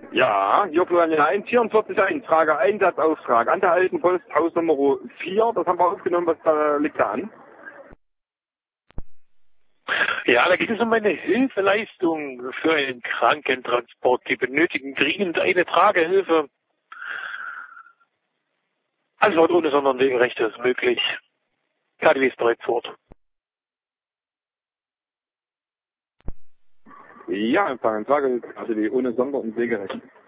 Ja, hier Florian 144.1, Frage Einsatzauftrag an der alten Post, Hausnummer 4, das haben wir aufgenommen, was da liegt da an? Ja, da geht es um eine Hilfeleistung für einen Krankentransport. Die benötigen dringend eine Tragehilfe. Antwort ohne Sonderwegrechte ist möglich. KDW ist bereits fort. Ja, Empfang, Frage, also die ohne Sonder- und Sägerecht.